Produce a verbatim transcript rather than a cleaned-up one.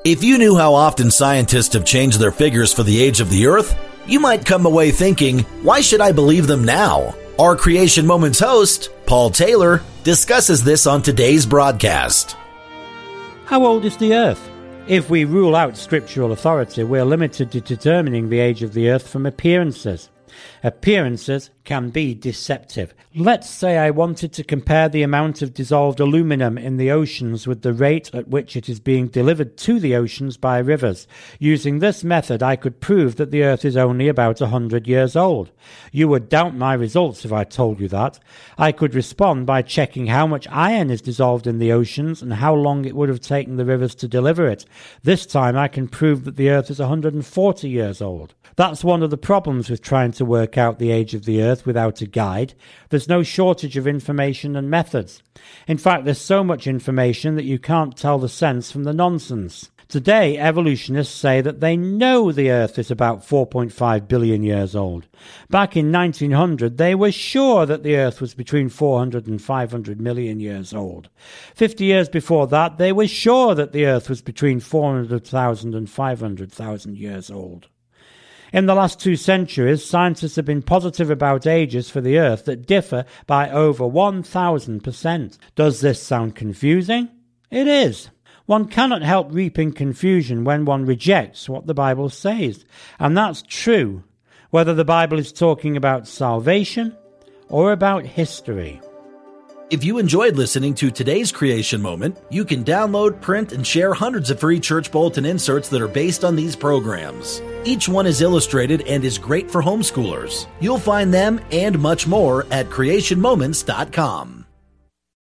If you knew how often scientists have changed their figures for the age of the Earth, you might come away thinking, why should I believe them now? Our Creation Moments host, Paul Taylor, discusses this on today's broadcast. How old is the Earth? If we rule out scriptural authority, we're limited to determining the age of the Earth from appearances. Appearances can be deceptive. Let's say I wanted to compare the amount of dissolved aluminum in the oceans with the rate at which it is being delivered to the oceans by rivers. Using this method, I could prove that the Earth is only about one hundred years old. You would doubt my results if I told you that. I could respond by checking how much iron is dissolved in the oceans and how long it would have taken the rivers to deliver it. This time I can prove that the Earth is one hundred forty years old. That's one of the problems with trying to work out the age of the Earth without a guide. There's no shortage of information and methods. In fact, there's so much information that you can't tell the sense from the nonsense. Today, evolutionists say that they know the Earth is about four point five billion years old. Back in nineteen hundred, they were sure that the Earth was between four hundred and five hundred million years old. Fifty years before that, they were sure that the Earth was between four hundred thousand and five hundred thousand years old. In the last two centuries, scientists have been positive about ages for the Earth that differ by over one thousand percent. Does this sound confusing? It is. One cannot help reaping confusion when one rejects what the Bible says. And that's true, whether the Bible is talking about salvation or about history. If you enjoyed listening to today's Creation Moment, you can download, print, and share hundreds of free Church Bulletin inserts that are based on these programs. Each one is illustrated and is great for homeschoolers. You'll find them and much more at creation moments dot com.